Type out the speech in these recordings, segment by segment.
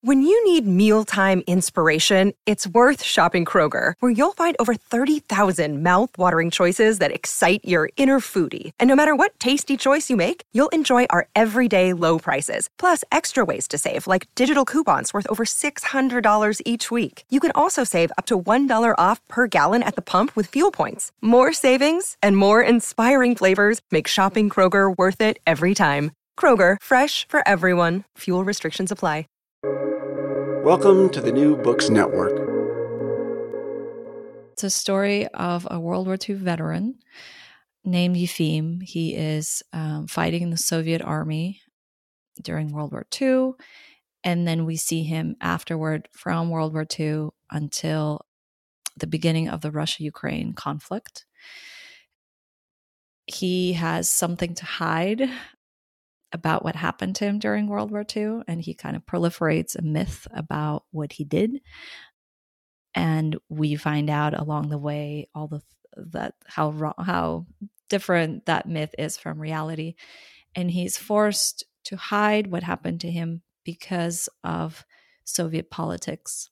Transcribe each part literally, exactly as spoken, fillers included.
When you need mealtime inspiration, it's worth shopping Kroger, where you'll find over thirty thousand mouth-watering choices that excite your inner foodie. And no matter what tasty choice you make, you'll enjoy our everyday low prices, plus extra ways to save, like digital coupons worth over six hundred dollars each week. You can also save up to one dollar off per gallon at the pump with fuel points. More savings and more inspiring flavors make shopping Kroger worth it every time. Kroger, fresh for everyone. Fuel restrictions apply. Welcome to the New Books Network. It's a story of a World War Two veteran named Yefim. He is um, fighting in the Soviet army during World War Two, and then we see him afterward from World War Two until the beginning of the Russia-Ukraine conflict. He has something to hide about what happened to him during World War Two, and he kind of proliferates a myth about what he did. And we find out along the way all the that how wrong, how different that myth is from reality. And he's forced to hide what happened to him because of Soviet politics.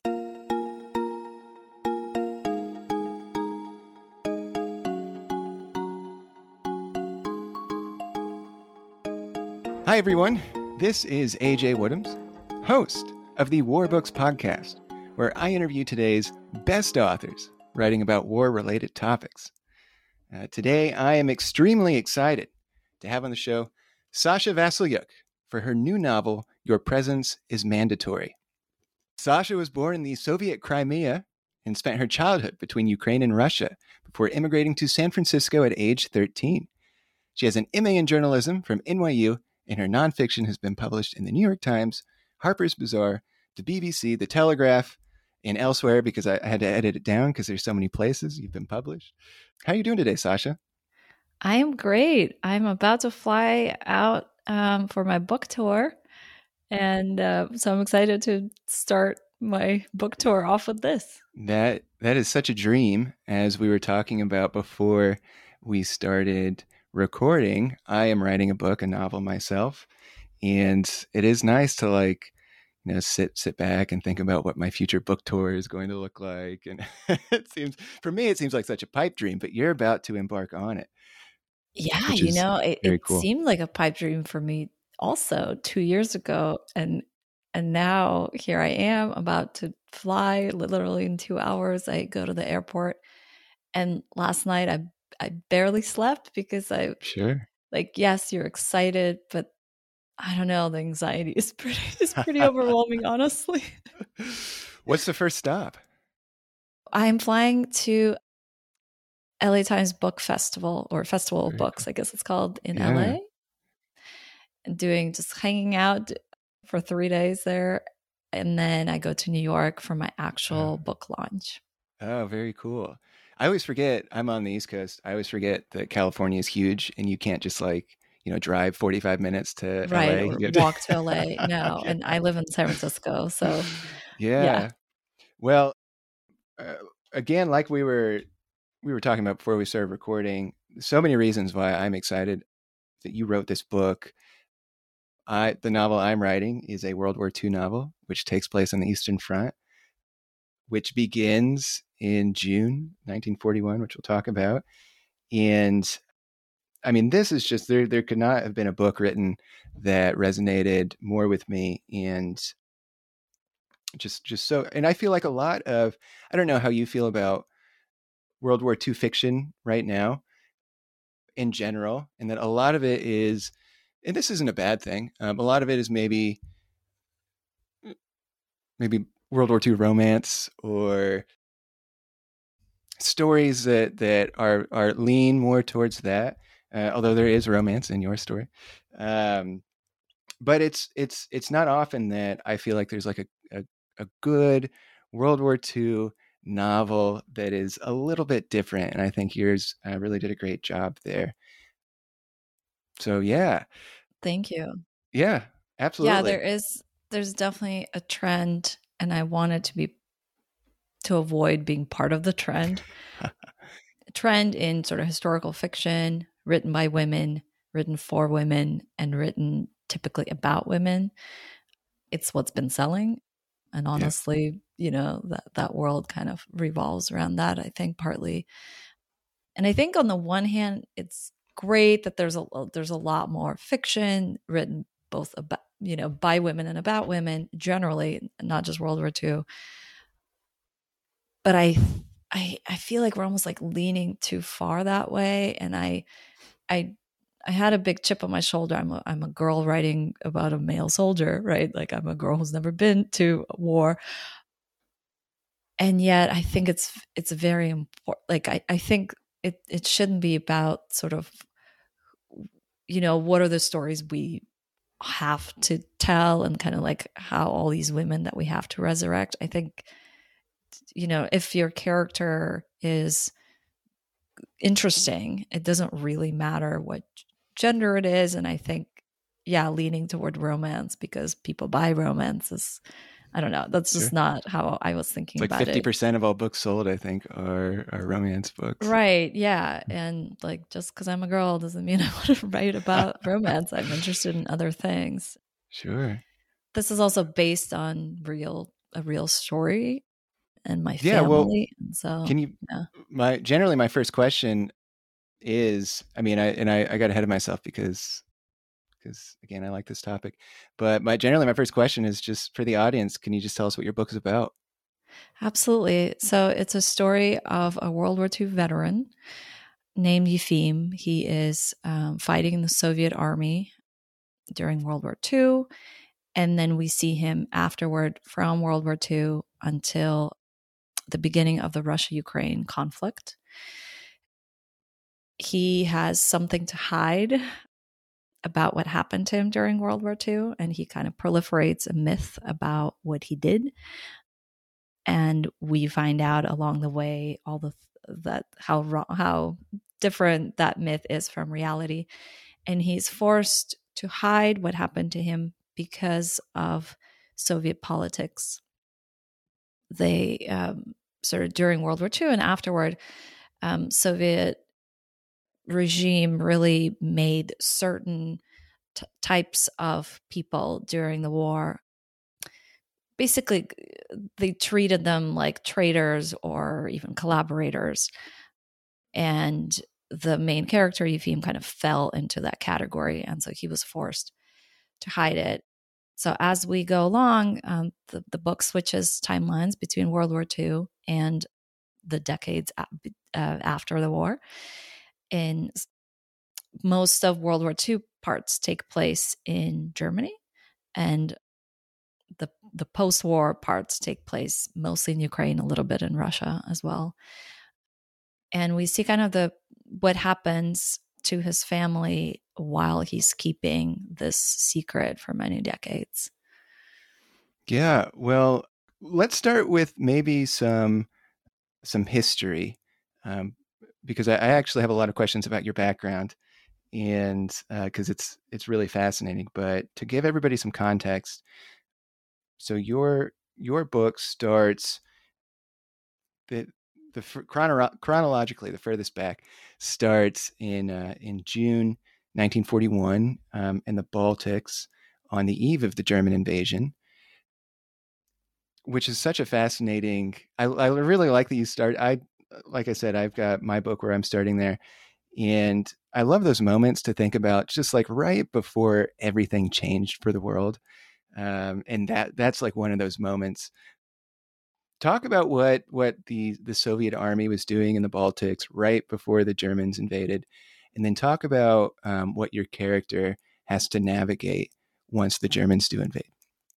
Hi, everyone. This is A J Woodhams, host of the War Books Podcast, where I interview today's best authors writing about war-related topics. Uh, today, I am extremely excited to have on the show Sasha Vasylyuk for her new novel, Your Presence is Mandatory. Sasha was born in the Soviet Crimea and spent her childhood between Ukraine and Russia before immigrating to San Francisco at age thirteen. She has an M A in journalism from N Y U, and her nonfiction has been published in the New York Times, Harper's Bazaar, the B B C, the Telegraph, and elsewhere because I, I had to edit it down because there's so many places you've been published. How are you doing today, Sasha? I am great. I'm about to fly out um, for my book tour. And uh, so I'm excited to start my book tour off with this. That That is such a dream. As we were talking about before we started recording, I am writing a book, a novel myself, and it is nice to like, you know, sit sit back and think about what my future book tour is going to look like. And it seems, for me, it seems like such a pipe dream, but you're about to embark on it. Yeah, you know, it, it cool. seemed like a pipe dream for me also two years ago, and and now here I am about to fly. Literally in two hours, I go to the airport, and last night I. I barely slept because I sure like, yes, you're excited, but I don't know. The anxiety is pretty, is pretty overwhelming, honestly. What's the first stop? I'm flying to L A Times Book Festival or Festival Very of Books, cool. I guess it's called in yeah. L A. And doing just hanging out for three days there. And then I go to New York for my actual oh. book launch. Oh, very cool. I always forget, I'm on the East Coast. I always forget that California is huge and you can't just like, you know, drive forty-five minutes to right, L A. Right, to- walk to L A. No, yeah. And I live in San Francisco, so. Yeah. yeah. Well, uh, again, like we were, we were talking about before we started recording, so many reasons why I'm excited that you wrote this book. I, the novel I'm writing is a World War Two novel, which takes place on the Eastern Front, which begins in June nineteen forty-one, which we'll talk about. And I mean, this is just, there There could not have been a book written that resonated more with me. And just, just so, and I feel like a lot of, I don't know how you feel about World War Two fiction right now in general. And that a lot of it is, and this isn't a bad thing. Um, a lot of it is maybe, maybe World War Two romance or stories that, that are, are lean more towards that. Uh, although there is romance in your story. Um, but it's, it's, it's not often that I feel like there's like a, a, a good World War Two novel that is a little bit different. And I think yours uh, really did a great job there. So, yeah. Thank you. Yeah, absolutely. Yeah, there is, there's definitely a trend, and I wanted to be, to avoid being part of the trend. Trend in sort of historical fiction, written by women, written for women, and written typically about women. It's what's been selling. And honestly, yeah. you know, that, that world kind of revolves around that, I think, partly. And I think on the one hand, it's great that there's a there's a lot more fiction written both about, you know, by women and about women generally, not just World War Two. But I I I feel like we're almost like leaning too far that way. And I I I had a big chip on my shoulder. I'm a, I'm a girl writing about a male soldier, right? Like I'm a girl who's never been to war. And yet I think it's it's very important. Like I, I think it, it shouldn't be about sort of, you know, what are the stories we have to tell and kind of like how all these women that we have to resurrect. I think, you know, if your character is interesting, it doesn't really matter what gender it is. And I think, yeah, leaning toward romance because people buy romance is, I don't know, that's just sure. not how I was thinking like about it. Like fifty percent of all books sold, I think, are, are romance books. Right, yeah. And like, just because I'm a girl doesn't mean I want to write about romance. I'm interested in other things. Sure. This is also based on real a real story and my yeah, family. Well, and so, can you, yeah. my, generally my first question is, I mean, I, and I, I got ahead of myself because because again, I like this topic, but my generally my first question is just for the audience. Can you just tell us what your book is about? Absolutely. So it's a story of a World War Two veteran named Yefim. He is um, fighting in the Soviet army during World War Two. And then we see him afterward from World War Two until the beginning of the Russia-Ukraine conflict. He has something to hide about what happened to him during World War Two, and he kind of proliferates a myth about what he did. And we find out along the way all the that how how different that myth is from reality, and he's forced to hide what happened to him because of Soviet politics. They um, sort of during World War Two and afterward, um, Soviet regime really made certain t- types of people during the war. Basically, they treated them like traitors or even collaborators. And the main character, Yefim, kind of fell into that category. And so he was forced to hide it. So as we go along, um, the, the book switches timelines between World War Two and the decades uh, after the war. And most of World War Two parts take place in Germany, and the the post-war parts take place mostly in Ukraine, a little bit in Russia as well. And we see kind of the what happens to his family while he's keeping this secret for many decades. Yeah, well, let's start with maybe some some history, um, because I, I actually have a lot of questions about your background, and because uh, it's it's really fascinating. But to give everybody some context, so your your book starts the the chrono- chronologically the furthest back starts in uh, in June nineteen forty-one um, in the Baltics on the eve of the German invasion, which is such a fascinating. I, I really like that you start. I like I said, I've got my book where I'm starting there, and I love those moments to think about, just like right before everything changed for the world, um, and that that's like one of those moments. Talk about what what the the Soviet army was doing in the Baltics right before the Germans invaded, and then talk about um, what your character has to navigate once the Germans do invade.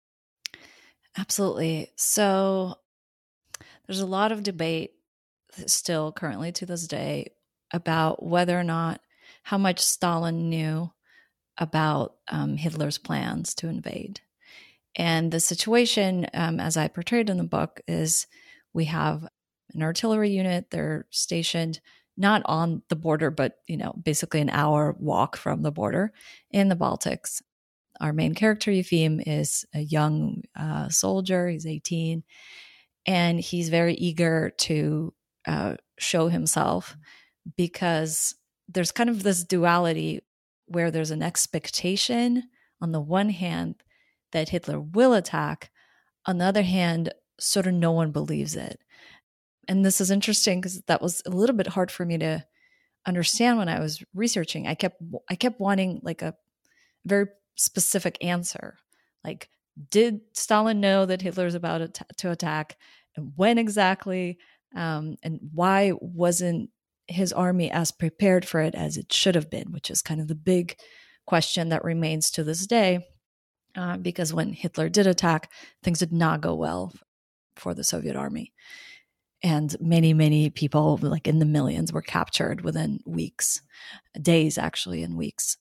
Absolutely. So there's a lot of debate still currently to this day about whether or not how much Stalin knew about um, Hitler's plans to invade. And the situation, um, as I portrayed in the book, is we have an artillery unit. They're stationed not on the border, but, you know, basically an hour walk from the border in the Baltics. Our main character, Yefim, is a young uh, soldier. He's eighteen, and he's very eager to uh, show himself, because there's kind of this duality where there's an expectation on the one hand that Hitler will attack. On the other hand, sort of no one believes it. And this is interesting because that was a little bit hard for me to understand when I was researching. I kept I kept wanting like a very specific answer. Like, did Stalin know that Hitler is about to attack? And when exactly? Um, and why wasn't his army as prepared for it as it should have been? Which is kind of the big question that remains to this day. Uh, because when Hitler did attack, things did not go well for the Soviet army. And many, many people, like in the millions, were captured within weeks, days actually, in weeks.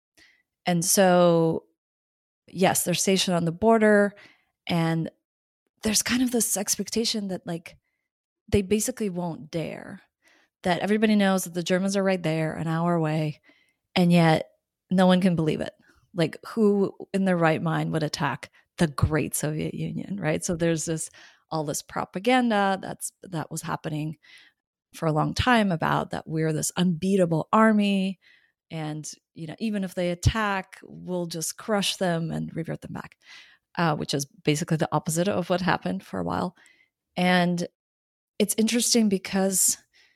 And so, yes, they're stationed on the border, and there's kind of this expectation that like they basically won't dare, that everybody knows that the Germans are right there, an hour away, and yet no one can believe it. Like, who in their right mind would attack the great Soviet Union, right? So there's this all this propaganda that's that was happening for a long time about that we're this unbeatable army, and you know, even if they attack, we'll just crush them and revert them back, uh, which is basically the opposite of what happened for a while. And it's interesting because,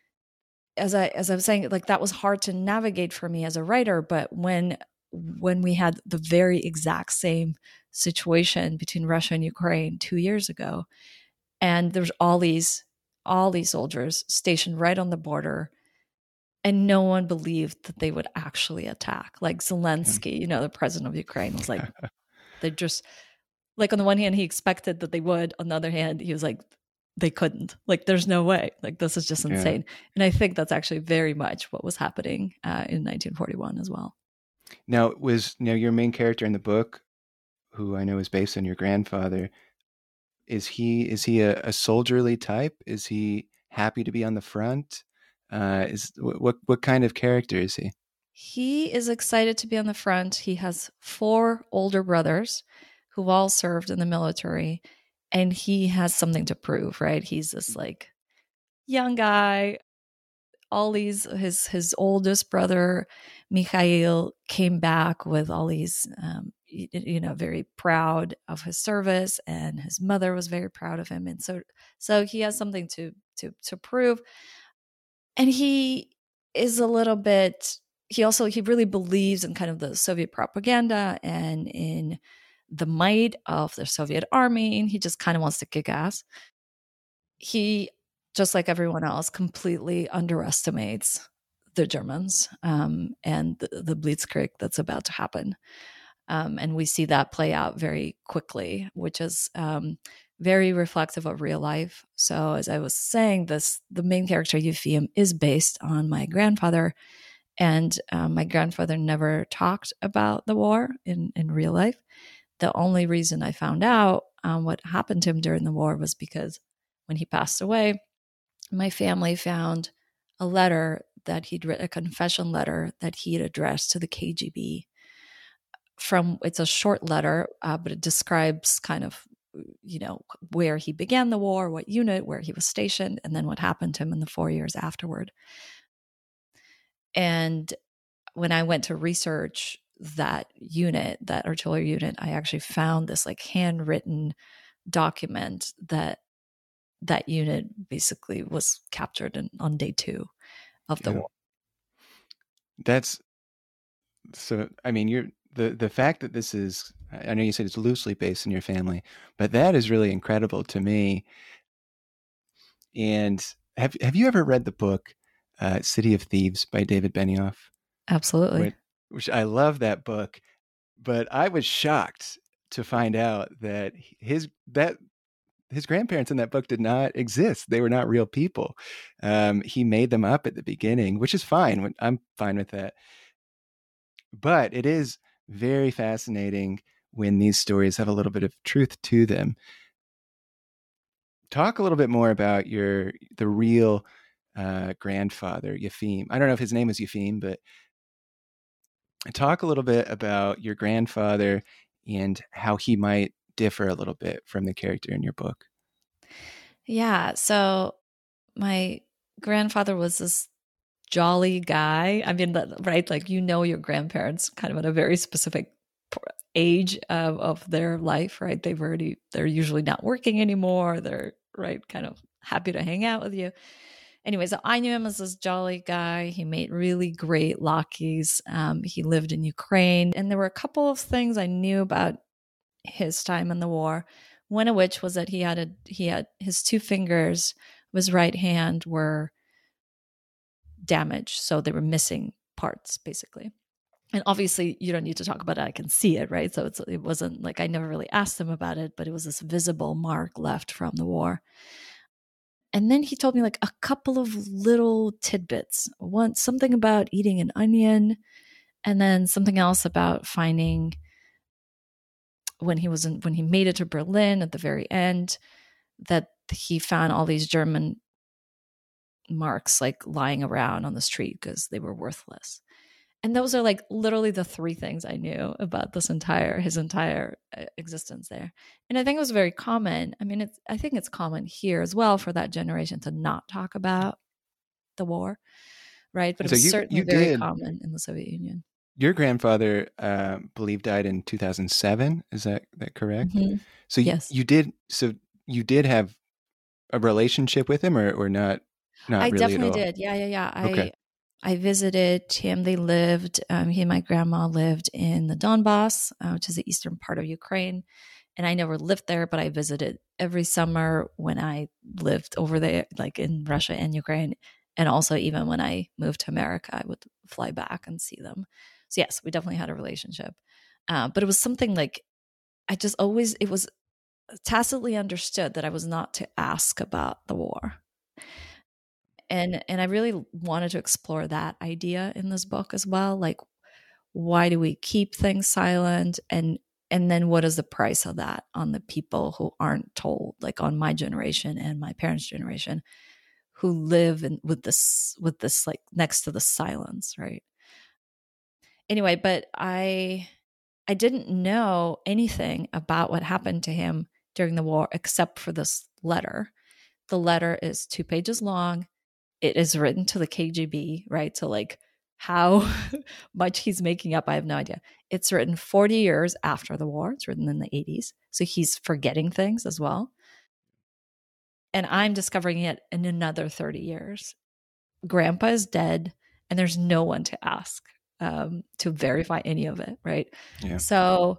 as I as I was saying, like that was hard to navigate for me as a writer. But when when we had the very exact same situation between Russia and Ukraine two years ago, and there's all these all these soldiers stationed right on the border, and no one believed that they would actually attack. Like Zelensky, you know, the president of Ukraine, was like, they just, like on the one hand, he expected that they would. On the other hand, he was like, they couldn't. Like, there's no way. Like, this is just insane. Yeah. And I think that's actually very much what was happening uh, in nineteen forty-one as well. Now, was now your main character in the book, who I know is based on your grandfather, is he is he a, a soldierly type? Is he happy to be on the front? Uh, is what what kind of character is he? He is excited to be on the front. He has four older brothers who all served in the military, and he has something to prove, right? He's this like young guy. All these, his his oldest brother, Mikhail, came back with all these, um, you, you know, very proud of his service, and his mother was very proud of him, and so so he has something to to to prove, and he is a little bit. He also he really believes in kind of the Soviet propaganda and in the might of the Soviet army, and he just kind of wants to kick ass. He, just like everyone else, completely underestimates the Germans um, and the, the Blitzkrieg that's about to happen. Um, and we see that play out very quickly, which is um, very reflective of real life. So as I was saying, this the main character, Yefim, is based on my grandfather. And um, my grandfather never talked about the war in, in real life. The only reason I found out um, what happened to him during the war was because when he passed away, my family found a letter that he'd written, a confession letter that he had addressed to the K G B. From it's a short letter, uh, but it describes kind of, you know, where he began the war, what unit, where he was stationed, and then what happened to him in the four years afterward. And when I went to research that unit, that artillery unit, I actually found this like handwritten document that that unit basically was captured in, on day two of the yeah. war. That's so, I mean, you're the, the fact that this is, I know you said it's loosely based in your family, but that is really incredible to me. And have, have you ever read the book, uh, City of Thieves by David Benioff? Absolutely. Which, which I love that book, but I was shocked to find out that his, that, his grandparents in that book did not exist. They were not real people. Um, he made them up at the beginning, which is fine. I'm fine with that. But it is very fascinating when these stories have a little bit of truth to them. Talk a little bit more about your the real uh, grandfather, Yefim. I don't know if his name was Yefim, but talk a little bit about your grandfather and how he might differ a little bit from the character in your book. Yeah. So my grandfather was this jolly guy. I mean, right? Like, you know, your grandparents kind of at a very specific age of, of their life, right? They've already, they're usually not working anymore. They're right, kind of happy to hang out with you. Anyway, so I knew him as this jolly guy. He made really great latkes. Um, he lived in Ukraine. And there were a couple of things I knew about his time in the war. One of which was that he had a he had his two fingers of his right hand were damaged. So they were missing parts, basically. And obviously you don't need to talk about it. I can see it, right? So it's, it wasn't like I never really asked him about it, but it was this visible mark left from the war. And then he told me like a couple of little tidbits. One, something about eating an onion, and then something else about finding when he was in, when he made it to Berlin at the very end, that he found all these German marks like lying around on the street because they were worthless. And those are like literally the three things I knew about this entire, his entire existence there. And I think it was very common. I mean, it's, I think it's common here as well for that generation to not talk about the war, right? But it So was you- certainly you very did- common in the Soviet Union. Your grandfather, uh, believe, died in two thousand seven. Is that that correct? Mhm. So you, Yes. you did. So you did have a relationship with him, or or not? Not I really definitely at all. did. Yeah, yeah, yeah. I Okay. I visited him. They lived, um, he and my grandma lived in the Donbass, uh, which is the eastern part of Ukraine. And I never lived there, but I visited every summer when I lived over there, like in Russia and Ukraine. And also even when I moved to America, I would fly back and see them. So yes, we definitely had a relationship. Uh, but it was something like, I just always, it was tacitly understood that I was not to ask about the war. And and I really wanted to explore that idea in this book as well. Like, why do we keep things silent? And and then what is the price of that on the people who aren't told, like on my generation and my parents' generation, who live in, with this with this like next to the silence, right? Anyway, but I I didn't know anything about what happened to him during the war except for this letter. The letter is two pages long. It is written to the K G B, right? So like how much he's making up, I have no idea. It's written forty years after the war. It's written in the eighties. So he's forgetting things as well. And I'm discovering it in another thirty years. Grandpa is dead and there's no one to ask um, to verify any of it, right? Yeah. So,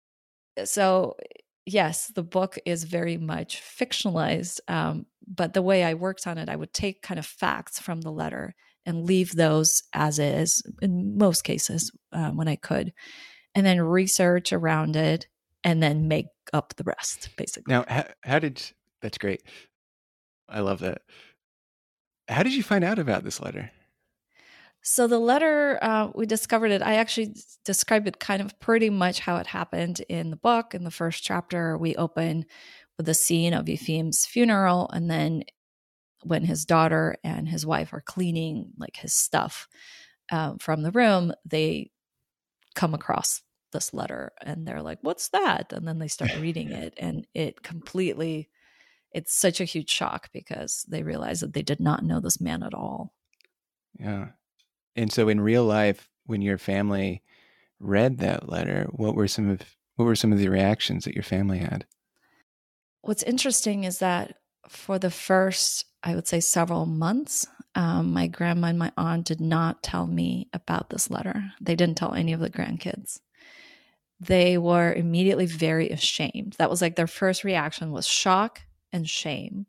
so yes, the book is very much fictionalized, um, but the way I worked on it, I would take kind of facts from the letter and leave those as is in most cases um, when I could, and then research around it and then make up the rest, basically. Now, how, how did that's great. I love that. How did you find out about this letter? So the letter, uh, we discovered it. I actually described it kind of pretty much how it happened in the book. In the first chapter, we open with the scene of Yefim's funeral, and then when his daughter and his wife are cleaning like his stuff um, from the room, they come across this letter, and they're like, "What's that?" And then they start reading it, and it completely, it's such a huge shock because they realize that they did not know this man at all. Yeah. And so in real life, when your family read that letter, what were some of what were some of the reactions that your family had? What's interesting is that for the first, I would say, several months, um, my grandma and my aunt did not tell me about this letter. They didn't tell any of the grandkids. They were immediately very ashamed. That was like their first reaction was shock and shame.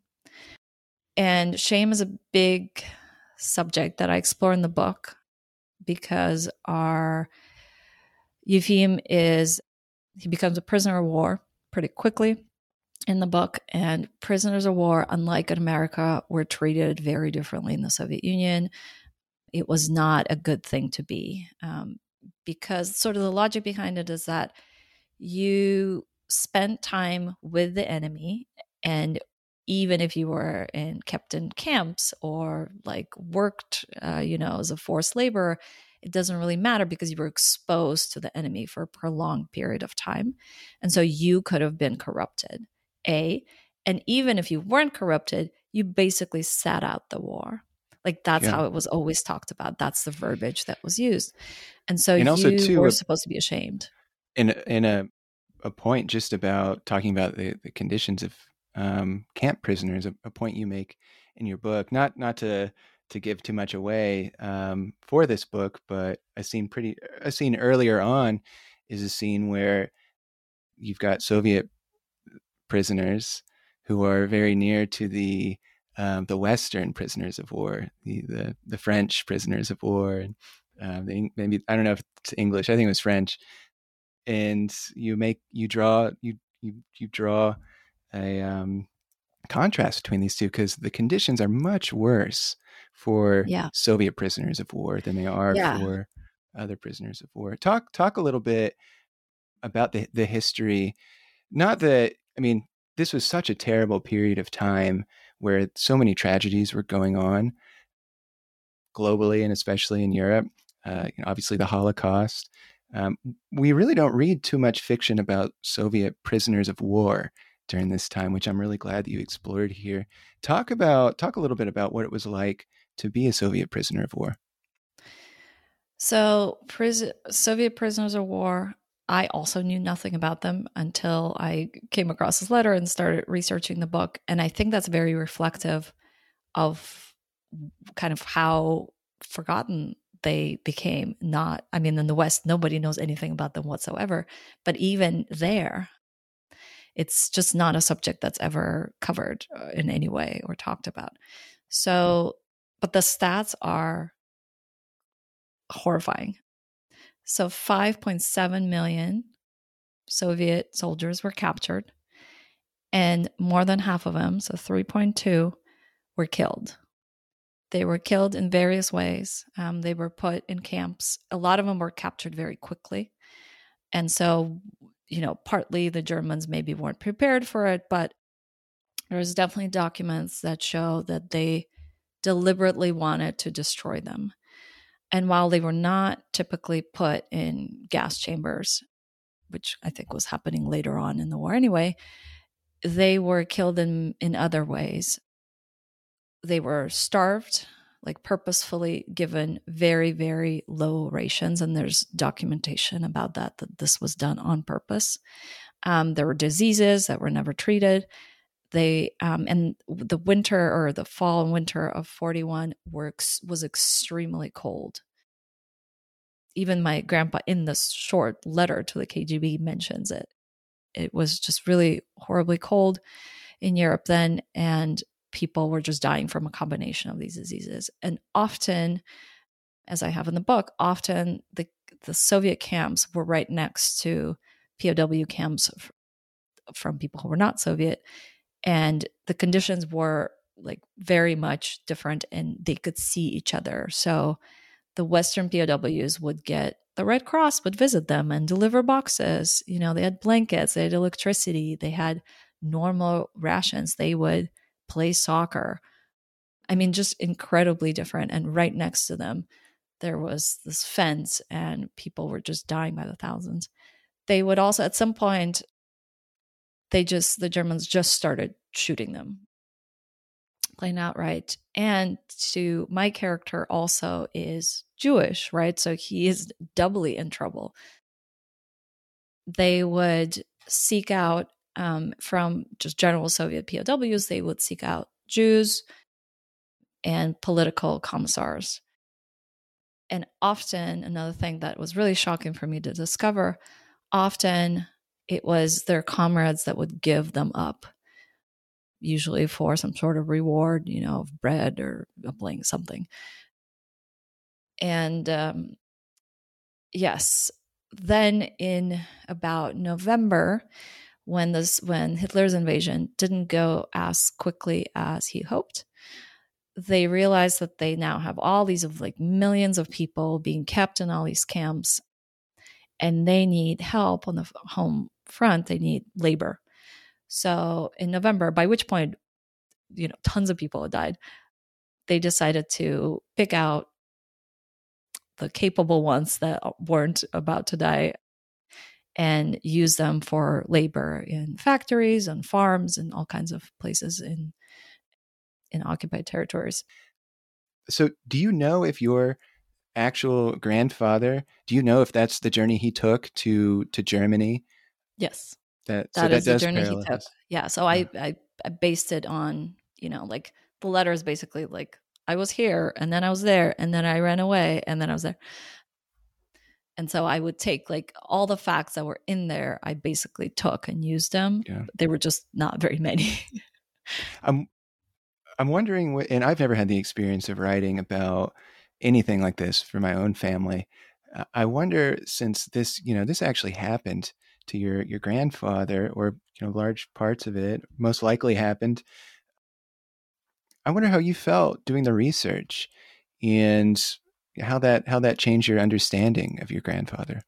And shame is a big subject that I explore in the book because our Yefim is, he becomes a prisoner of war pretty quickly in the book. And prisoners of war, unlike in America, were treated very differently in the Soviet Union. It was not a good thing to be um, because sort of the logic behind it is that you spent time with the enemy, and even if you were in kept in camps or like worked, uh, you know, as a forced labor, it doesn't really matter because you were exposed to the enemy for a prolonged period of time. And so you could have been corrupted, A. And even if you weren't corrupted, you basically sat out the war. Like that's Yeah. how it was always talked about. That's the verbiage that was used. And so And also, you too, were uh, supposed to be ashamed. in a, in a a point just about talking about the, the conditions of um, camp prisoners, a, a point you make in your book, not not to to give too much away um, for this book, but a scene pretty a scene earlier on is a scene where you've got Soviet prisoners who are very near to the um, the Western prisoners of war, the, the the French prisoners of war, and uh, the, maybe I don't know if it's English. I think it was French. And you make you draw you you you draw a um, contrast between these two because the conditions are much worse for Yeah. Soviet prisoners of war than they are Yeah. for other prisoners of war. Talk talk a little bit about the the history. Not that I mean, this was such a terrible period of time where so many tragedies were going on globally and especially in Europe. Uh, you know, obviously, the Holocaust. Um, we really don't read too much fiction about Soviet prisoners of war during this time, which I'm really glad that you explored here. Talk about talk a little bit about what it was like to be a Soviet prisoner of war. So, pris- Soviet prisoners of war, I also knew nothing about them until I came across this letter and started researching the book. And I think that's very reflective of kind of how forgotten they became. Not, I mean, in the West, nobody knows anything about them whatsoever. But even there, it's just not a subject that's ever covered in any way or talked about. So, but the stats are horrifying. So five point seven million Soviet soldiers were captured, and more than half of them, so three point two, were killed. They were killed in various ways. Um, they were put in camps. A lot of them were captured very quickly. And so, you know, partly the Germans maybe weren't prepared for it, but there's definitely documents that show that they deliberately wanted to destroy them. And while they were not typically put in gas chambers, which I think was happening later on in the war anyway, they were killed in, in other ways. They were starved, like purposefully given very, very low rations. And there's documentation about that, that this was done on purpose. Um, there were diseases that were never treated. They um, and the winter or the fall and winter of forty-one were, was extremely cold. Even my grandpa in this short letter to the K G B mentions it. It was just really horribly cold in Europe then, and people were just dying from a combination of these diseases. And often, as I have in the book, often the, the Soviet camps were right next to P O W camps f- from people who were not Soviet. And the conditions were like very much different, and they could see each other. So the Western P O Ws would get, the Red Cross would visit them and deliver boxes. You know, they had blankets, they had electricity, they had normal rations. They would play soccer. I mean, just incredibly different. And right next to them, there was this fence, and people were just dying by the thousands. They would also, at some point, they just, the Germans just started shooting them, plain outright. And to my character also is Jewish, right? So he is doubly in trouble. They would seek out um, from just general Soviet P O Ws, they would seek out Jews and political commissars. And often, another thing that was really shocking for me to discover, often it was their comrades that would give them up, usually for some sort of reward, you know, of bread or a blank something. And um, yes, then in about November, when this when Hitler's invasion didn't go as quickly as he hoped, they realized that they now have all these of like millions of people being kept in all these camps, and they need help on the home front. They need labor. So in November, by which point, you know, tons of people had died, they decided to pick out the capable ones that weren't about to die and use them for labor in factories and farms and all kinds of places in in occupied territories. So do you know if you're actual grandfather, do you know if that's the journey he took to to Germany? Yes. That so That that is the does journey he parallel took. this. Yeah. So I, I, I based it on, you know, like the letter is basically like, I was here and then I was there and then I ran away and then I was there. And so I would take like all the facts that were in there, I basically took and used them. Yeah. They were just not very many. I'm I'm wondering what, and I've never had the experience of writing about anything like this for my own family. Uh, I wonder, since this, you know, this actually happened to your your grandfather, or you know, large parts of it most likely happened. I wonder how you felt doing the research, and how that how that changed your understanding of your grandfather.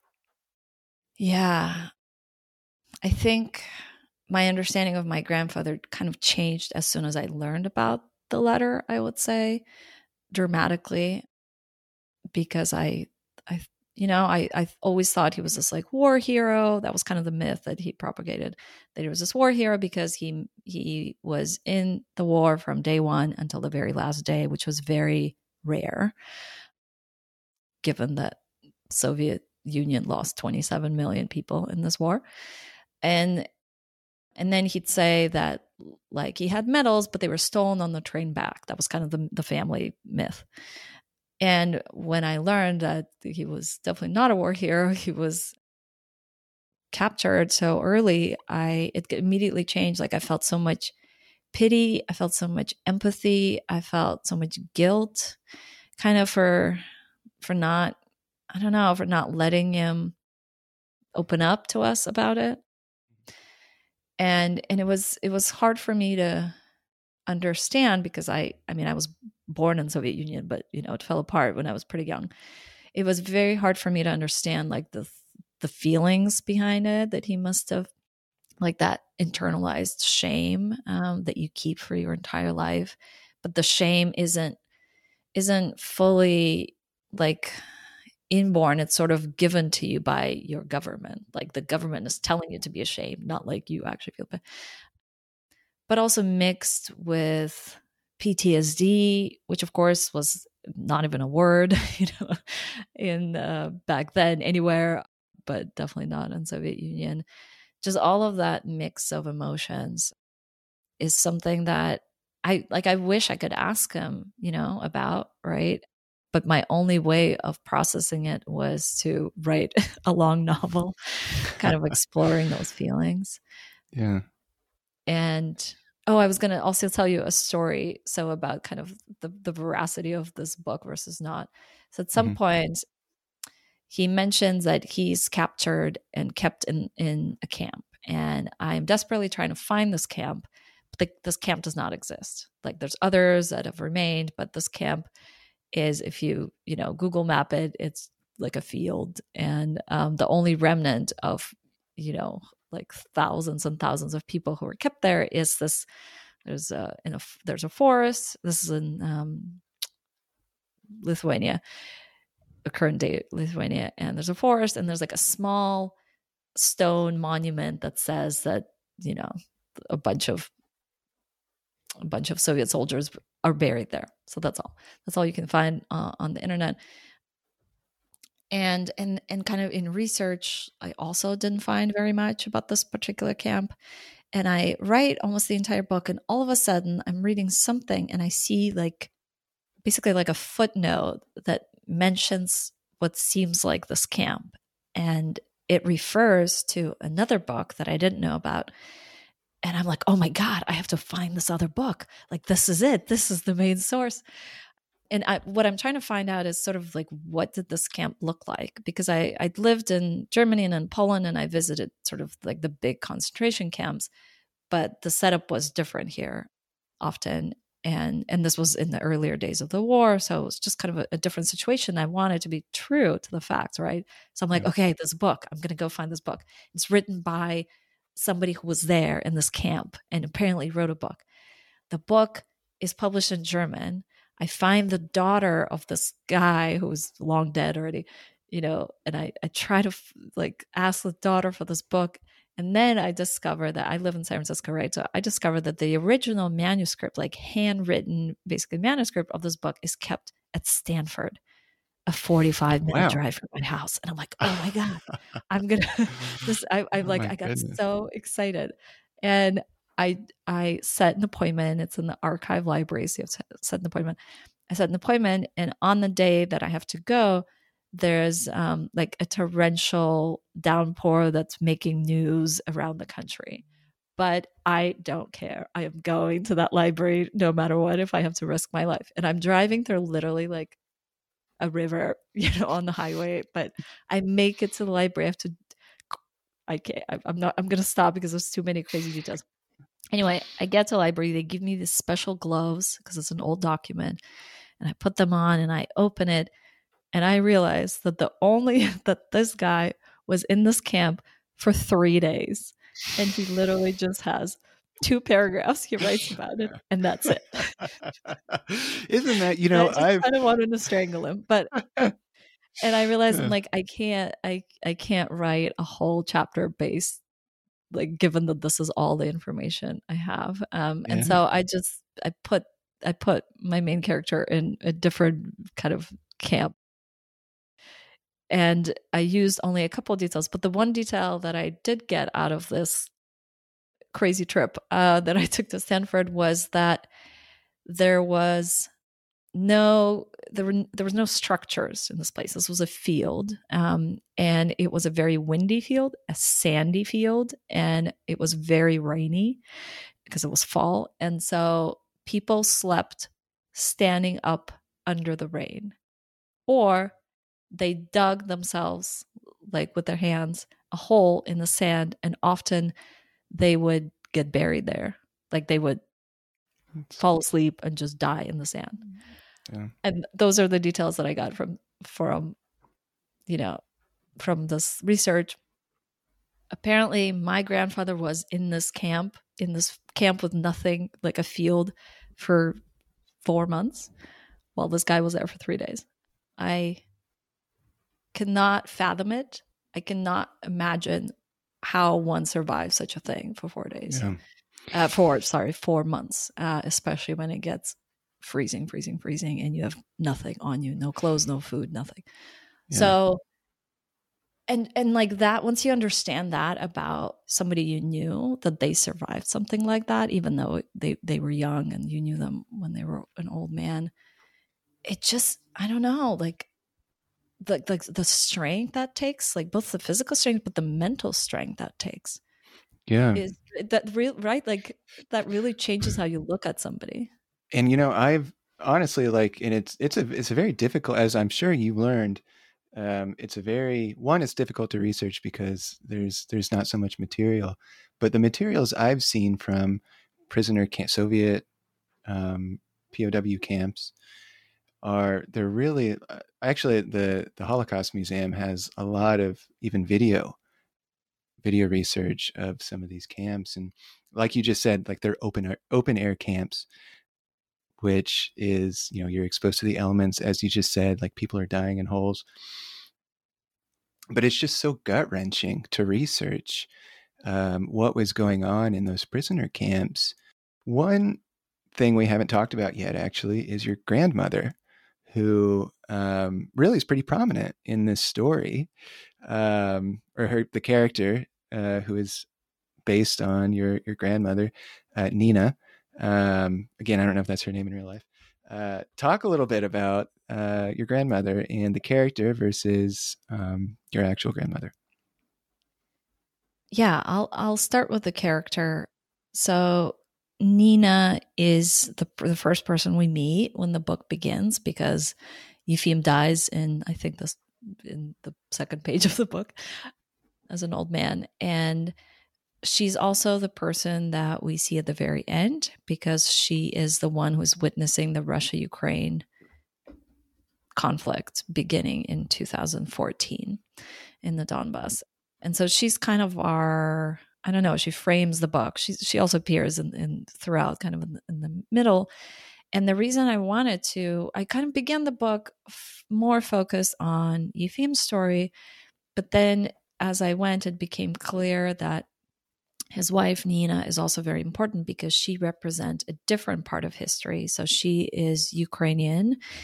Yeah. I think my understanding of my grandfather kind of changed as soon as I learned about the letter, I would say, dramatically, because I, I, you know, I, I always thought he was this like war hero. That was kind of the myth that he propagated, that he was this war hero because he, he was in the war from day one until the very last day, which was very rare, given that Soviet Union lost twenty-seven million people in this war. And And then he'd say that like he had medals, but they were stolen on the train back. That was kind of the, the family myth. And when I learned that he was definitely not a war hero, he was captured so early, I it immediately changed. Like I felt so much pity, I felt so much empathy, I felt so much guilt, kind of for for not, I don't know, for not letting him open up to us about it. And and it was it was hard for me to understand because I I mean I was born in Soviet Union, but you know it fell apart when I was pretty young. It was very hard for me to understand like the the feelings behind it, that he must have, like that internalized shame um, that you keep for your entire life, but the shame isn't isn't fully like inborn. It's sort of given to you by your government. Like the government is telling you to be ashamed, not like you actually feel bad. But also mixed with P T S D, which of course was not even a word, you know, in uh, back then anywhere, but definitely not in Soviet Union. Just all of that mix of emotions is something that I like. I wish I could ask him, you know, about, right? But my only way of processing it was to write a long novel, kind of exploring those feelings. Yeah. And oh, I was going to also tell you a story. So about kind of the, the veracity of this book versus not. So at some mm-hmm. point, he mentions that he's captured and kept in, in a camp. And I'm desperately trying to find this camp, but the, this camp does not exist. Like there's others that have remained, but this camp is, if you, you know, Google map it, it's like a field. And um, the only remnant of, you know, like thousands and thousands of people who were kept there is this, there's a, in a, there's a forest. This is in um, Lithuania, a current day Lithuania. And there's a forest and there's like a small stone monument that says that, you know, a bunch of, a bunch of Soviet soldiers are buried there. So that's all. That's all you can find uh, on the internet. And and and kind of in research, I also didn't find very much about this particular camp. And I write almost the entire book, and all of a sudden I'm reading something and I see like basically like a footnote that mentions what seems like this camp. And it refers to another book that I didn't know about. And I'm like, oh my God, I have to find this other book. Like, this is it. This is the main source. And I, what I'm trying to find out is sort of like, what did this camp look like? Because I I'd lived in Germany and in Poland, and I visited sort of like the big concentration camps, but the setup was different here often. And and this was in the earlier days of the war. So it was just kind of a, a different situation. I wanted to be true to the facts, right? So I'm like, okay, this book, I'm going to go find this book. It's written by somebody who was there in this camp and apparently wrote a book. The book is published in German. I find the daughter of this guy who was long dead already, you know, and I, I try to like ask the daughter for this book. And then I discover that I live in San Francisco, right? So I discovered that the original manuscript, like handwritten, basically manuscript of this book, is kept at Stanford. a forty-five minute Wow. drive from my house. And I'm like, oh my God, I'm going to, this, I, I Oh like, my I got goodness. so excited. And I, I set an appointment. It's in the archive library. So you have to set an appointment. I set an appointment, and on the day that I have to go, there's um, like a torrential downpour that's making news around the country. But I don't care. I am going to that library no matter what, if I have to risk my life. And I'm driving through literally like a river, you know, on the highway, but I make it to the library. I have to, I can't, I'm not, I'm going to stop because there's too many crazy details. Anyway, I get to the library. They give me these special gloves because it's an old document, and I put them on and I open it, and I realize that the only, that this guy was in this camp for three days. And he literally just has two paragraphs he writes about it, and that's it. Isn't that, you know, I just I've kind of wanted to strangle him, but and I realized I'm like, I can't, I I can't write a whole chapter based, like, given that this is all the information I have, um, and Yeah. so I just I put I put my main character in a different kind of camp. And I used only a couple of details, but the one detail that I did get out of this crazy trip uh, that I took to Stanford was that there was no there were there was no structures in this place. This was a field, um, and it was a very windy field, a sandy field, and it was very rainy because it was fall, and so people slept standing up under the rain, or they dug themselves, like with their hands, a hole in the sand, and often they would get buried there. Like they would fall asleep and just die in the sand. Yeah. And those are the details that I got from, from, you know, from this research. Apparently my grandfather was in this camp, in this camp with nothing, like a field, for four months while this guy was there for three days. I cannot fathom it. I cannot imagine how one survives such a thing for four days. Yeah. Uh, four, sorry, four months, uh, especially when it gets freezing, freezing, freezing, and you have nothing on you, no clothes, no food, nothing. Yeah. So, and and like that, once you understand that about somebody you knew, that they survived something like that, even though they, they were young and you knew them when they were an old man, it just, I don't know, like, the, like the strength that takes, like both the physical strength, but the mental strength that takes. Yeah. Is that real, right? Like that really changes how you look at somebody. And, you know, I've honestly, like, and it's, it's a, it's a very difficult, as I'm sure you learned, um, it's a very, one, it's difficult to research because there's, there's not so much material, but the materials I've seen from prisoner camp, Soviet, um, P O W camps, are they're really uh, actually the the Holocaust Museum has a lot of even video video research of some of these camps, and like you just said, like they're open open air camps, which is, you know, you're exposed to the elements, as you just said, like people are dying in holes, but it's just so gut-wrenching to research um, what was going on in those prisoner camps. One thing we haven't talked about yet actually is your grandmother, who um, really is pretty prominent in this story, um, or her, the character uh, who is based on your your grandmother, uh, Nina. Um, again, I don't know if that's her name in real life. Uh, talk a little bit about uh, your grandmother and the character versus um, your actual grandmother. Yeah, I'll I'll start with the character. So Nina is the the first person we meet when the book begins, because Yefim dies in, I think, this in the second page of the book as an old man, and she's also the person that we see at the very end, because she is the one who's witnessing the Russia-Ukraine conflict beginning in two thousand fourteen in the Donbass. And so she's kind of our, I don't know, she frames the book. She she also appears in, in throughout, kind of in the, in the middle. And the reason I wanted to, I kind of began the book f- more focused on Yefim's story, but then as I went, it became clear that his wife, Nina, is also very important because she represents a different part of history. So she is Ukrainian,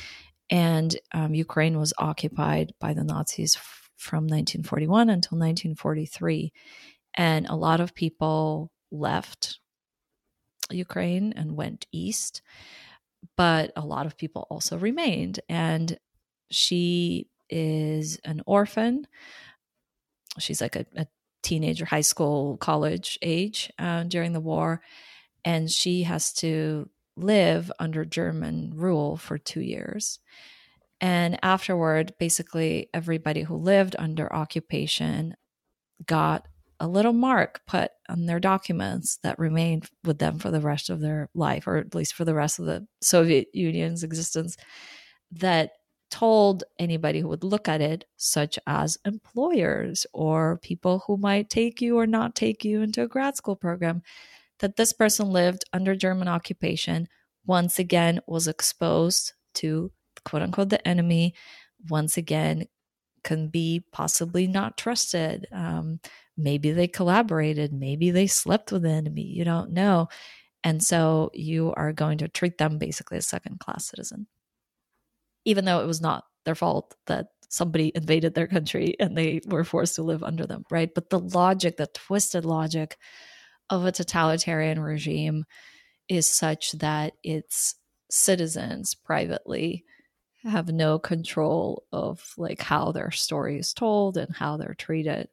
And um, Ukraine was occupied by the Nazis f- from nineteen forty-one until nineteen forty-three. And a lot of people left Ukraine and went east, but a lot of people also remained. And she is an orphan. She's like a, a teenager, high school, college age uh, during the war. And she has to live under German rule for two years. And afterward, basically everybody who lived under occupation got a little mark put on their documents that remained with them for the rest of their life, or at least for the rest of the Soviet Union's existence, that told anybody who would look at it, such as employers or people who might take you or not take you into a grad school program, that this person lived under German occupation, once again was exposed to quote unquote the enemy, once again can be possibly not trusted. Um, maybe they collaborated, maybe they slept with the enemy, you don't know. And so you are going to treat them basically as second-class citizen, even though it was not their fault that somebody invaded their country and they were forced to live under them, right? But the logic, the twisted logic of a totalitarian regime is such that its citizens privately have no control of like how their story is told and how they're treated.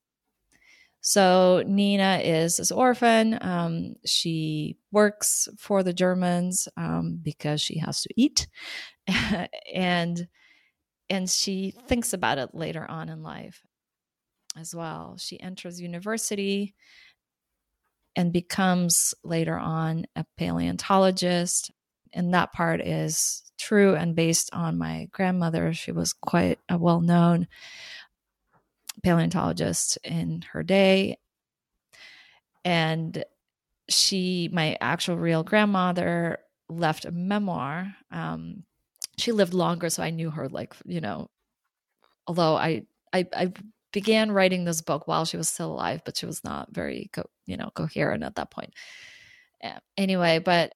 So Nina is this orphan. Um, she works for the Germans um, because she has to eat, and and she thinks about it later on in life as well. She enters university and becomes later on a paleontologist, and that part is true and based on my grandmother. She was quite a well-known paleontologist in her day. And she, my actual real grandmother, left a memoir. Um, she lived longer, so I knew her, like, you know, although I, I, I began writing this book while she was still alive, but she was not very, co- you know, coherent at that point. Uh, anyway, but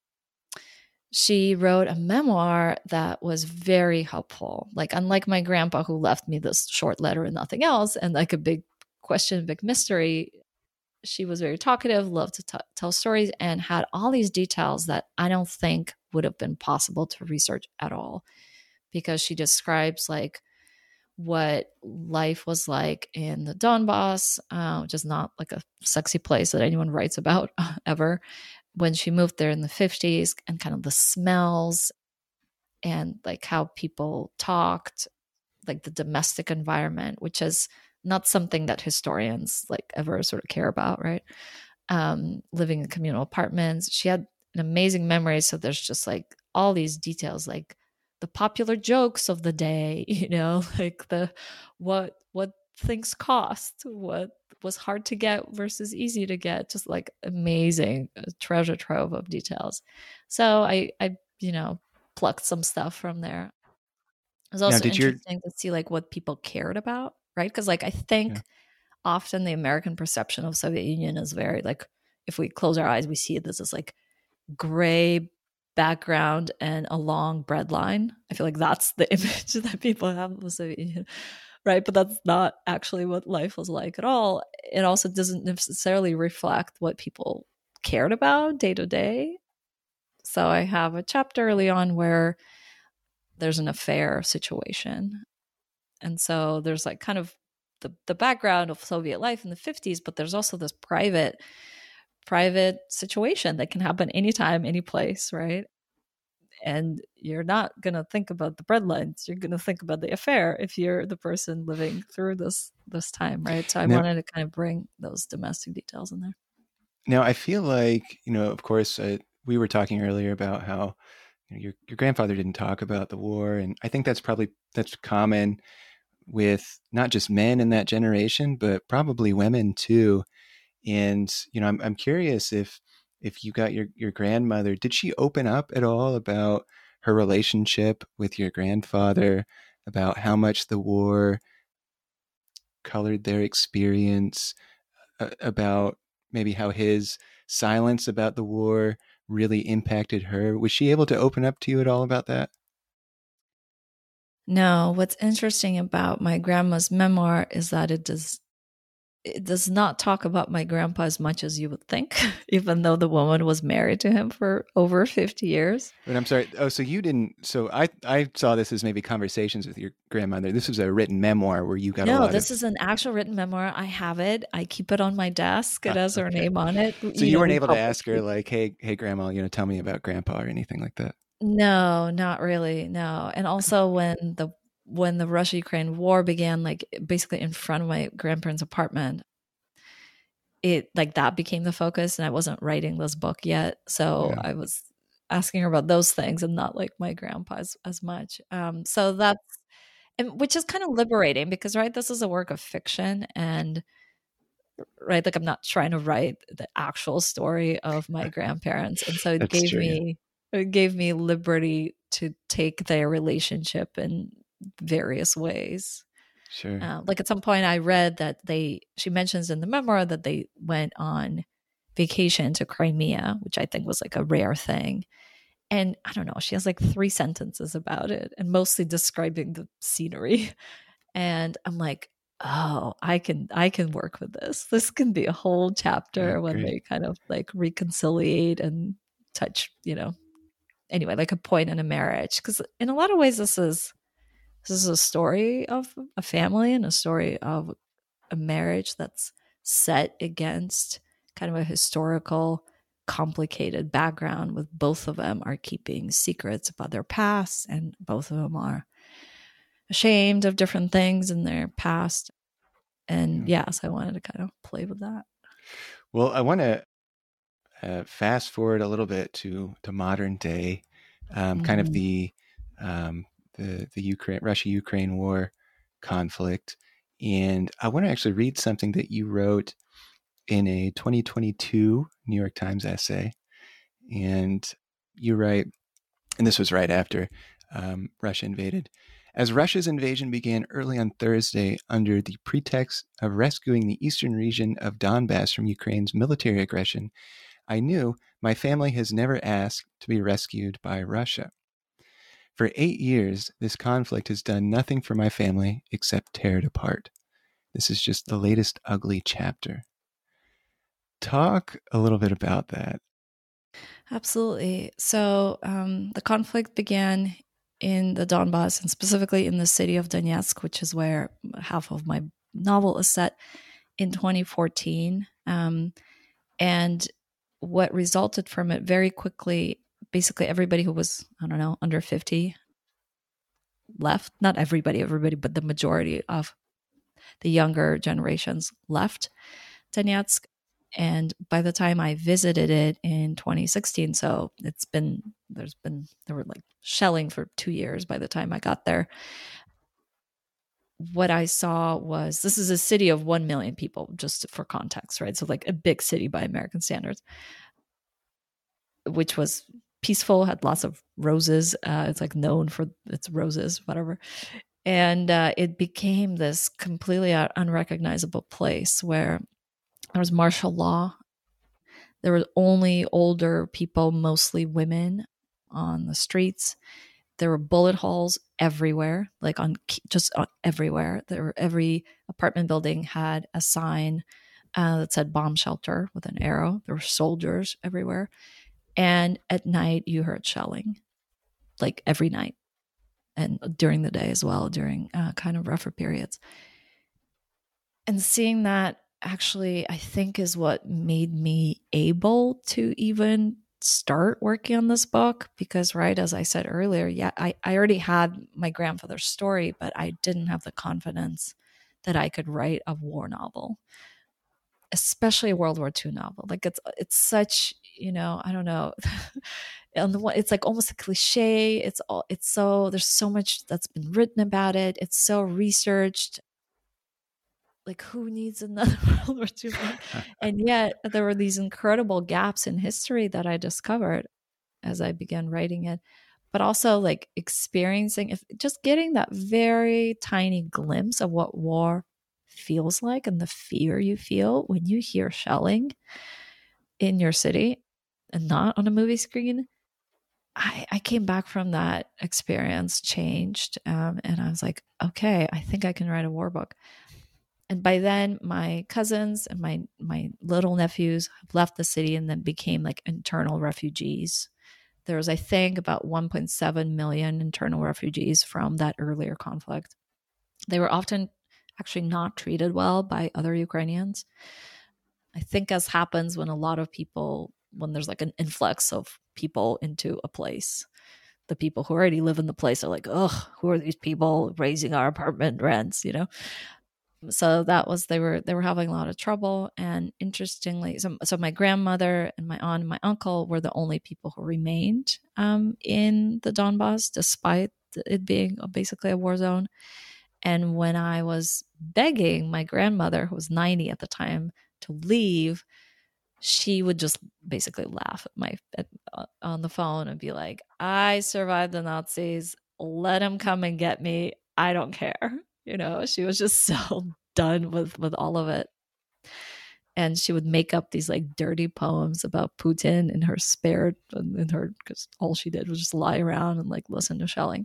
she wrote a memoir that was very helpful. Like, unlike my grandpa who left me this short letter and nothing else, and like a big question, big mystery, she was very talkative, loved to t- tell stories, and had all these details that I don't think would have been possible to research at all, because she describes like what life was like in the Donbass, uh, which is not like a sexy place that anyone writes about uh, ever, when she moved there in the fifties, and kind of the smells and like how people talked, like the domestic environment, which is not something that historians like ever sort of care about, right? Um, living in communal apartments. She had an amazing memory. So there's just like all these details, like the popular jokes of the day, you know, like the what what things cost, what was hard to get versus easy to get, just like amazing treasure trove of details. So I, I, you know, plucked some stuff from there. It was also Now, did your interesting to see like what people cared about, right? Because like I think yeah. often the American perception of Soviet Union is very like, if we close our eyes, we see this as like gray background and a long bread line. I feel like that's the image that people have of the Soviet Union, right? But that's not actually what life was like at all. It also doesn't necessarily reflect what people cared about day to day. So I have a chapter early on where there's an affair situation. And so there's like kind of the, the background of Soviet life in the fifties, but there's also this private private situation that can happen anytime, any place, right? And you're not going to think about the breadlines. You're going to think about the affair if you're the person living through this this time, right? So I now, wanted to kind of bring those domestic details in there. Now, I feel like, you know, of course, uh, we were talking earlier about how you know, your your grandfather didn't talk about the war, and I think that's probably that's common with not just men in that generation, but probably women too. And you know, I'm I'm curious if if you got your your grandmother, did she open up at all about her relationship with your grandfather, about how much the war colored their experience, uh, about maybe how his silence about the war really impacted her? Was she able to open up to you at all about that? No, what's interesting about my grandma's memoir is that it does it does not talk about my grandpa as much as you would think, even though the woman was married to him for over fifty years. But I'm sorry. Oh, so you didn't. So I I saw this as maybe conversations with your grandmother. This was a written memoir where you got no, a lot this of... is an actual written memoir. I have it. I keep it on my desk. It Ah, has her okay. name on it. So you, know, weren't we able to published ask her it. like, hey, hey, grandma, you know, tell me about grandpa or anything like that. No, not really. No. And also when the when the Russia-Ukraine war began, like basically in front of my grandparents' apartment, it like that became the focus, and I wasn't writing this book yet. So Yeah. I was asking her about those things and not like my grandpa's as much. Um, so that's, and which is kind of liberating because, right, this is a work of fiction, and right, like I'm not trying to write the actual story of my grandparents. And so it That's gave true, yeah. me, it gave me liberty to take their relationship in various ways. Sure. Uh, like at some point I read that they, she mentions in the memoir that they went on vacation to Crimea, which I think was like a rare thing. And I don't know, she has like three sentences about it and mostly describing the scenery. And I'm like, oh, I can, I can work with this. This can be a whole chapter Oh, when great. they kind of like reconciliate and touch, you know, anyway, like a point in a marriage. Cause in a lot of ways, this is, this is a story of a family and a story of a marriage that's set against kind of a historical, complicated background with both of them are keeping secrets about their past, and both of them are ashamed of different things in their past. And Yeah. yes, I wanted to kind of play with that. Well, I want to uh, fast forward a little bit to to modern day, um, kind of Mhm. the um, the the Ukraine Russia Ukraine war conflict, and I want to actually read something that you wrote in a twenty twenty-two New York Times essay, and you write, and this was right after um, Russia invaded. As Russia's invasion began early on Thursday under the pretext of rescuing the eastern region of Donbass from Ukraine's military aggression, I knew my family has never asked to be rescued by Russia. For eight years, this conflict has done nothing for my family except tear it apart. This is just the latest ugly chapter. Talk a little bit about that. Absolutely. So um, the conflict began in the Donbass, and specifically in the city of Donetsk, which is where half of my novel is set, in twenty fourteen. Um, and what resulted from it very quickly, basically everybody who was, I don't know, under fifty left. Not everybody, everybody, but the majority of the younger generations left Donetsk. And by the time I visited it in twenty sixteen, so it's been, there's been, there were like shelling for two years by the time I got there. What I saw was, this is a city of one million people, just for context, right? So like a big city by American standards, which was peaceful, had lots of roses. Uh, it's like known for its roses, whatever. And uh, it became this completely unrecognizable place where there was martial law. There were only older people, mostly women, on the streets. There were bullet holes everywhere, like on just on everywhere. There were, every apartment building had a sign uh, that said bomb shelter with an arrow. There were soldiers everywhere. And at night, you heard shelling, like every night, and during the day as well, during uh, kind of rougher periods. And seeing that actually, I think, is what made me able to even start working on this book. Because, right, as I said earlier, yeah, I, I already had my grandfather's story, but I didn't have the confidence that I could write a war novel, especially a World War Two novel. Like it's it's such, you know, I don't know. On the one, it's like almost a cliche. It's all it's so there's so much that's been written about it. It's so researched. Like, who needs another World War Two book? And yet there were these incredible gaps in history that I discovered as I began writing it. But also like experiencing, if just getting that very tiny glimpse of what war feels like and the fear you feel when you hear shelling in your city and not on a movie screen. I, I came back from that experience changed. Um, and I was like, okay, I think I can write a war book. And by then my cousins and my, my little nephews left the city and then became like internal refugees. There was, I think, about one point seven million internal refugees from that earlier conflict. They were often actually not treated well by other Ukrainians. I think as happens when a lot of people, when there's like an influx of people into a place, the people who already live in the place are like, ugh, who are these people raising our apartment rents, you know? So that was, they were, they were having a lot of trouble. And interestingly, so, so my grandmother and my aunt and my uncle were the only people who remained um, in the Donbass, despite it being basically a war zone. And when I was begging my grandmother, who was ninety at the time, to leave, she would just basically laugh at my at, uh, on the phone and be like, I survived the Nazis. Let them come and get me. I don't care. You know, she was just so done with, with all of it. And she would make up these like dirty poems about Putin in her spare, in her, because all she did was just lie around and like listen to shelling.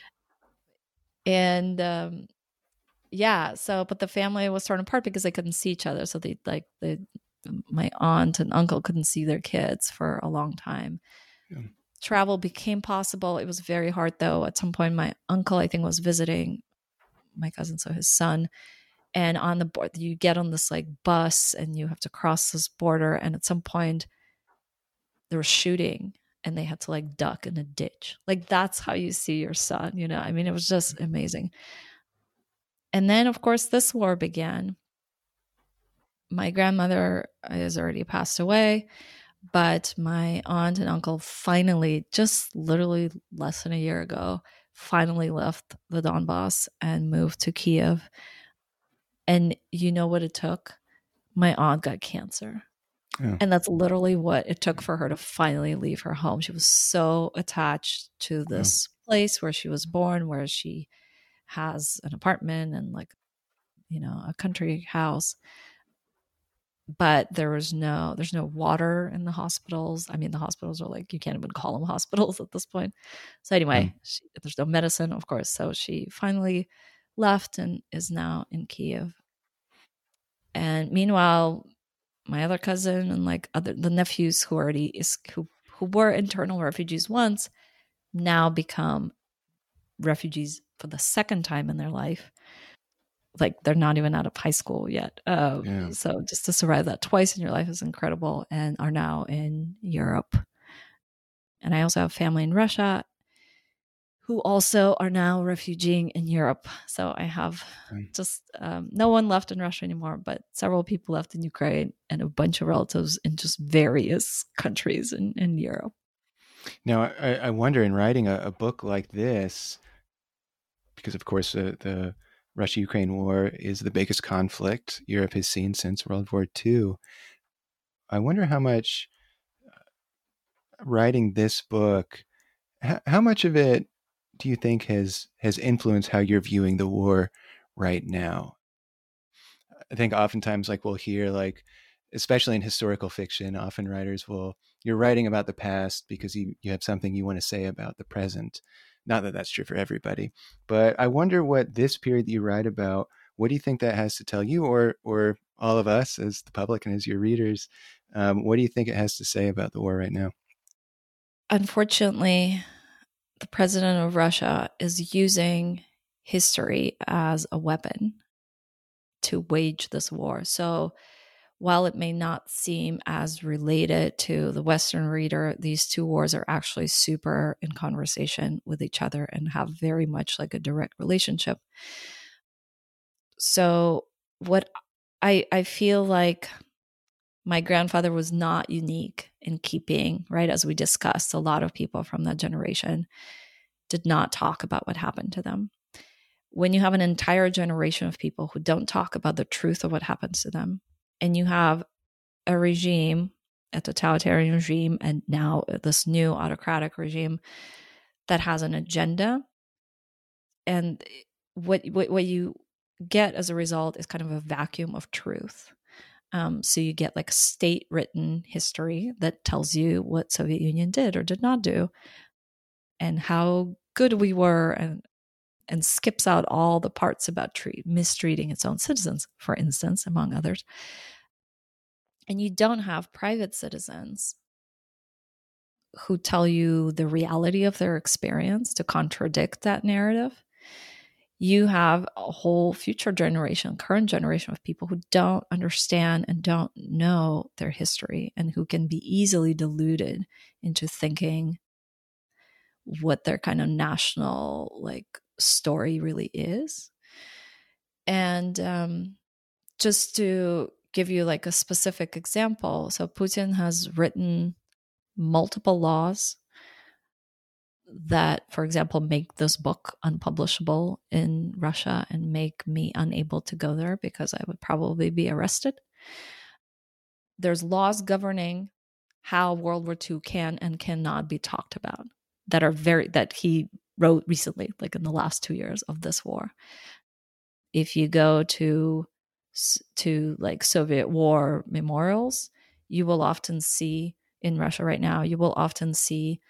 And um, yeah, so, but the family was torn apart because they couldn't see each other. So they like, they, my aunt and uncle couldn't see their kids for a long time. Yeah. Travel became possible. It was very hard though. At some point, my uncle, I think, was visiting my cousin, so his son, and on the board, you get on this like bus and you have to cross this border. And at some point there was shooting and they had to like duck in a ditch. Like that's how you see your son, you know? I mean, it was just amazing. And then of course this war began. My grandmother has already passed away, but my aunt and uncle finally, just literally less than a year ago, finally left the Donbass and moved to Kiev. And you know what it took? My aunt got cancer. Yeah. And that's literally what it took for her to finally leave her home. She was so attached to this yeah. place where she was born, where she has an apartment and like, you know, a country house. But there was no, there's no water in the hospitals. I mean, the hospitals are like, you can't even call them hospitals at this point. So anyway, mm. she, there's no medicine, of course. So she finally left and is now in Kiev. And meanwhile, my other cousin and like other, the nephews who already is, who, who were internal refugees once, now become refugees for the second time in their life. Like they're not even out of high school yet. Uh, yeah. So just to survive that twice in your life is incredible, and are now in Europe. And I also have family in Russia who also are now refugeeing in Europe. So I have okay. just um, no one left in Russia anymore, but several people left in Ukraine and a bunch of relatives in just various countries in, in Europe. Now, I, I wonder, in writing a, a book like this, because of course uh, the Russia-Ukraine war is the biggest conflict Europe has seen since World War Two. I wonder how much writing this book, how, how much of it do you think has has influenced how you're viewing the war right now? I think oftentimes, like we'll hear, like especially in historical fiction, often writers will, you're writing about the past because you, you have something you want to say about the present. Not that that's true for everybody, but I wonder what this period that you write about, what do you think that has to tell you, or or all of us as the public and as your readers? Um, what do you think it has to say about the war right now? Unfortunately, the president of Russia is using history as a weapon to wage this war. So while it may not seem as related to the Western reader, these two wars are actually super in conversation with each other and have very much like a direct relationship. So what I I feel like my grandfather was not unique in keeping, right, as we discussed, a lot of people from that generation did not talk about what happened to them. When you have an entire generation of people who don't talk about the truth of what happens to them, and you have a regime, a totalitarian regime, and now this new autocratic regime that has an agenda, and what what, what you get as a result is kind of a vacuum of truth. Um, so you get like a state-written history that tells you what Soviet Union did or did not do, and how good we were, and and skips out all the parts about treat, mistreating its own citizens, for instance, among others. And you don't have private citizens who tell you the reality of their experience to contradict that narrative. You have a whole future generation, current generation of people who don't understand and don't know their history, and who can be easily deluded into thinking what their kind of national like story really is. And um, just to give you like a specific example, so Putin has written multiple laws that, for example, make this book unpublishable in Russia and make me unable to go there because I would probably be arrested. There's laws governing how World War Two can and cannot be talked about that are very, that he wrote recently, like in the last two years of this war. If you go to, to like Soviet war memorials, you will often see in Russia right now, you will often see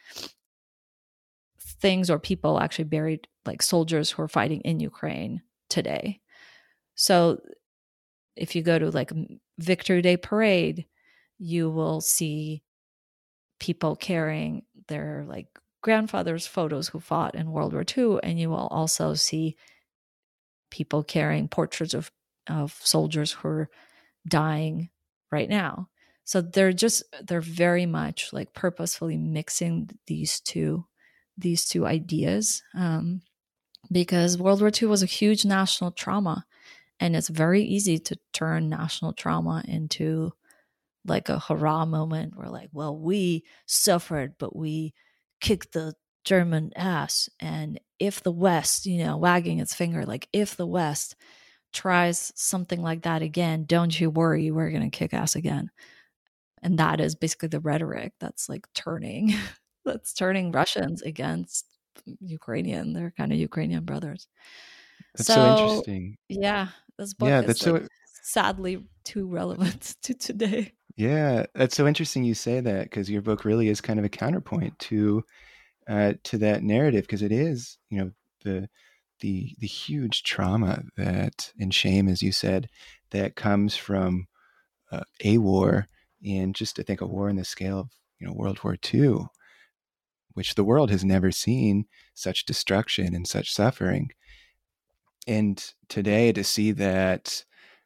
things or people actually buried, like soldiers who are fighting in Ukraine today. So if you go to like Victory Day parade, you will see people carrying their like grandfather's photos who fought in World War Two, and you will also see people carrying portraits of, of soldiers who are dying right now. So they're just, they're very much like purposefully mixing these two these two ideas, um, because World War Two was a huge national trauma, and it's very easy to turn national trauma into like a hurrah moment where like, well, we suffered, but we kicked the German ass. And if the West, you know, wagging its finger, like if the West tries something like that again, don't you worry, we're going to kick ass again. And that is basically the rhetoric that's like turning that's turning Russians against Ukrainian. They're kind of Ukrainian brothers. That's so, so interesting. Yeah, this book yeah, is that's like so, sadly too relevant to today. Yeah, that's so interesting you say that, because your book really is kind of a counterpoint to uh, to that narrative, because it is, you know, the the the huge trauma that and shame, as you said, that comes from uh, a war, and just to think a war in the scale of, you know, World War Two, which the world has never seen such destruction and such suffering. And today to see that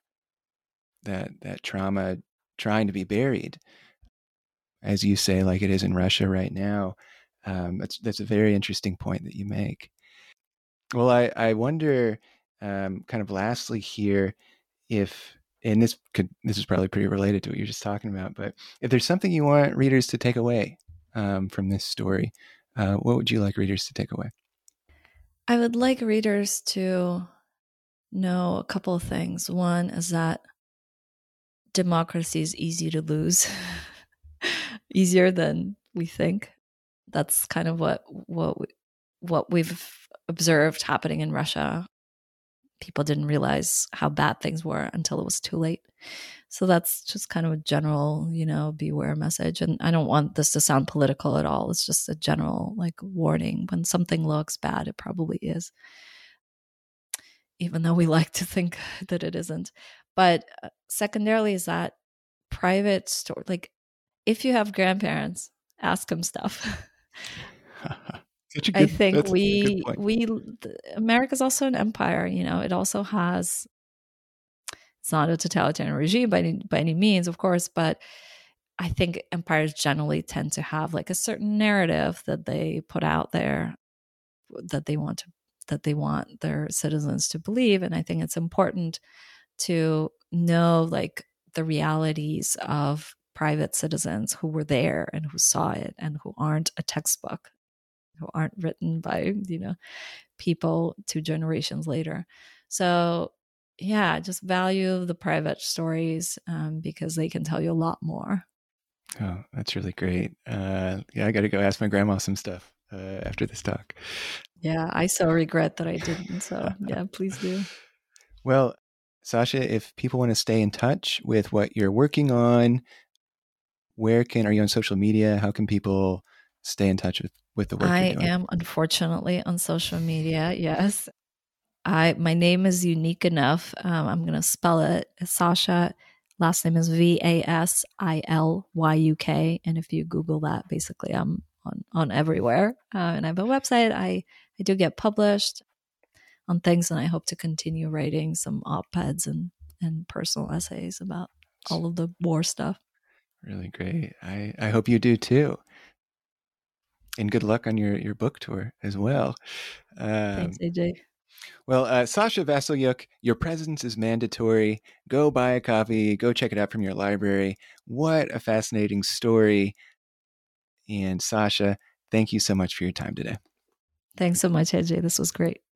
that that trauma trying to be buried, as you say, like it is in Russia right now, um, that's that's a very interesting point that you make. Well, I I wonder, um, kind of lastly here, if and this could this is probably pretty related to what you're just talking about, but if there's something you want readers to take away um, from this story, uh, what would you like readers to take away? I would like readers to know a couple of things. One is that democracy is easy to lose, easier than we think. That's kind of what what we, what we've observed happening in Russia. People didn't realize how bad things were until it was too late. So that's just kind of a general, you know, beware message. And I don't want this to sound political at all. It's just a general like warning. When something looks bad, it probably is, even though we like to think that it isn't. But uh, secondarily is that private store, like if you have grandparents, ask them stuff. Such a good, I think we we America's also an empire. You know, it also has. It's not a totalitarian regime by any, by any means, of course, but I think empires generally tend to have like a certain narrative that they put out there that they want to that they want their citizens to believe, and I think it's important to know like the realities of private citizens who were there and who saw it and who aren't a textbook, who aren't written by, you know, people two generations later. So yeah, just value the private stories um, because they can tell you a lot more. Oh, that's really great. Uh, yeah, I got to go ask my grandma some stuff uh, after this talk. Yeah, I so regret that I didn't. So yeah, please do. Well, Sasha, if people want to stay in touch with what you're working on, where can, are you on social media? How can people stay in touch with, with the work I you're doing? am unfortunately on social media. Yes. I my name is unique enough. Um, I'm going to spell it. Sasha. Last name is V A S I L Y U K. And if you Google that, basically I'm on, on everywhere. Uh, and I have a website. I, I do get published on things, and I hope to continue writing some op-eds and, and personal essays about all of the war stuff. Really great. I, I hope you do too. And good luck on your, your book tour as well. Um, Thanks, A J. Well, uh, Sasha Vasylyuk, your presence is mandatory. Go buy a copy. Go check it out from your library. What a fascinating story. And Sasha, thank you so much for your time today. Thanks so much, A J. This was great.